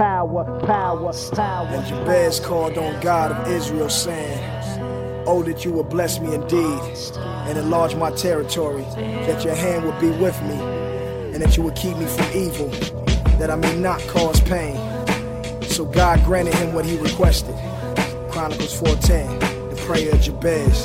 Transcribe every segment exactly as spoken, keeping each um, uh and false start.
power, power, power. And Jabez called on God of Israel, saying, "Oh, that you would bless me indeed, and enlarge my territory, that your hand would be with me, and that you would keep me from evil, that I may not cause pain." So God granted him what he requested. Chronicles four ten, the prayer of Jabez.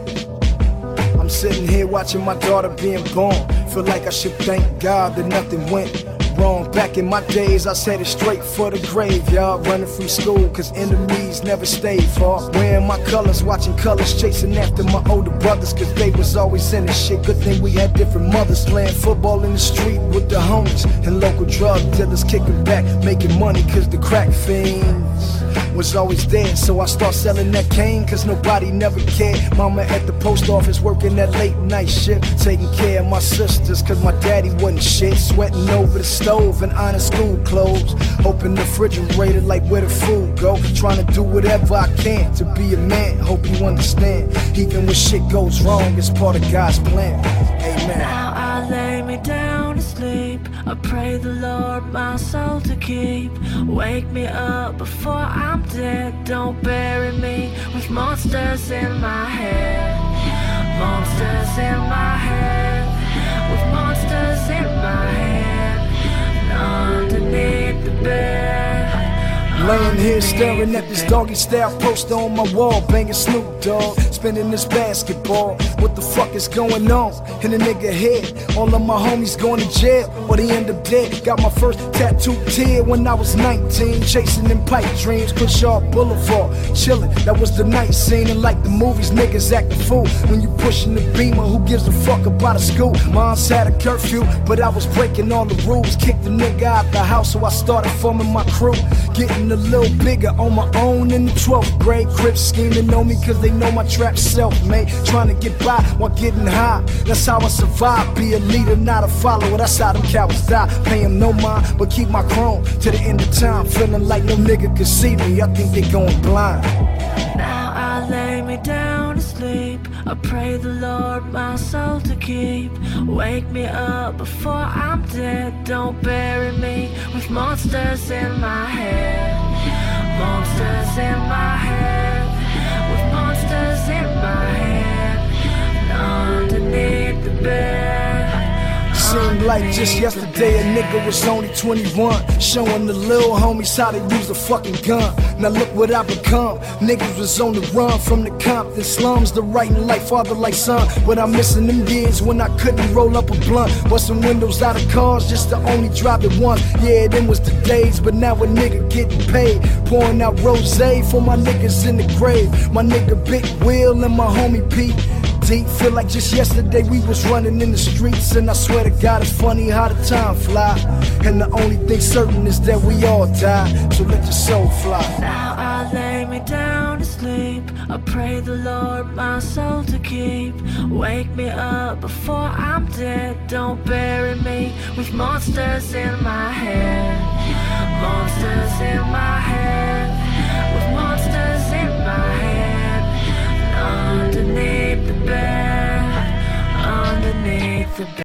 I'm sitting here watching my daughter being born. Feel like I should thank God that nothing went wrong. Back in my days, I said it straight for the graveyard. Running from school, cause enemies never stayed far. Wearing my colors, watching colors, chasing after my older brothers, cause they was always in the shit. Good thing we had different mothers. Playing football in the street with the homies, and local drug dealers kicking back, making money cause the crack fiends was always dead. So I start selling that cane, cause nobody never cared. Mama at the post office working that late night shift, taking care of my sisters, cause my daddy wasn't shit. Sweating over the stove and ironing school clothes, open the refrigerator like where the food go. Trying to do whatever I can to be a man, hope you understand. Even when shit goes wrong, it's part of God's plan. Amen. Now I lay me down to sleep, I pray the Lord my soul to keep. Wake me up before I'm dead, don't bury me with monsters in my head. Monsters in my head, with monsters in my head, underneath the bed. Laying here staring at this doggy style poster on my wall, banging Snoop Dogg, spinning this basketball. What the fuck is going on in a nigga head? All of my homies going to jail or they end up dead. Got my first tattoo tear when I was nineteen, chasing them pipe dreams, Crenshaw Boulevard, chilling. That was the night scene, and like the movies, niggas act a fool when you pushing the Beamer. Who gives a fuck about a school? Mom's had a curfew, but I was breaking all the rules. Kicked the nigga out the house, so I started forming my crew. Getting a little bigger on my own in the twelfth grade. Crips scheming on me cause they know my trap's self-made. Trying to get by while getting high, that's how I survive. Be a leader, not a follower, that's how them cowards die. Pay them no mind, but keep my chrome to the end of time. Feeling like no nigga can see me, I think they going blind. Now I lay me down to sleep, I pray the Lord my soul to keep. Wake me up before I'm dead, don't bury me with monsters in my head. Monsters in my head, with monsters in my head, underneath the bed. Seemed like just yesterday a nigga was only twenty-one, showing the little homies how to use a fucking gun. Now look what I become. Niggas was on the run from the Compton slums, the writing like father like son. But I'm missing them years when I couldn't roll up a blunt, busting windows out of cars just to only drive it once. Yeah, them was the days, but now a nigga getting paid, pouring out rosé for my niggas in the grave. My nigga Big Will and my homie Pete deep. Feel like just yesterday we was running in the streets, and I swear to God it's funny how the time fly. And the only thing certain is that we all die, so let your soul fly. Now I lay me down to sleep, I pray the Lord my soul to keep. Wake me up before I'm dead, don't bury me with monsters in my head.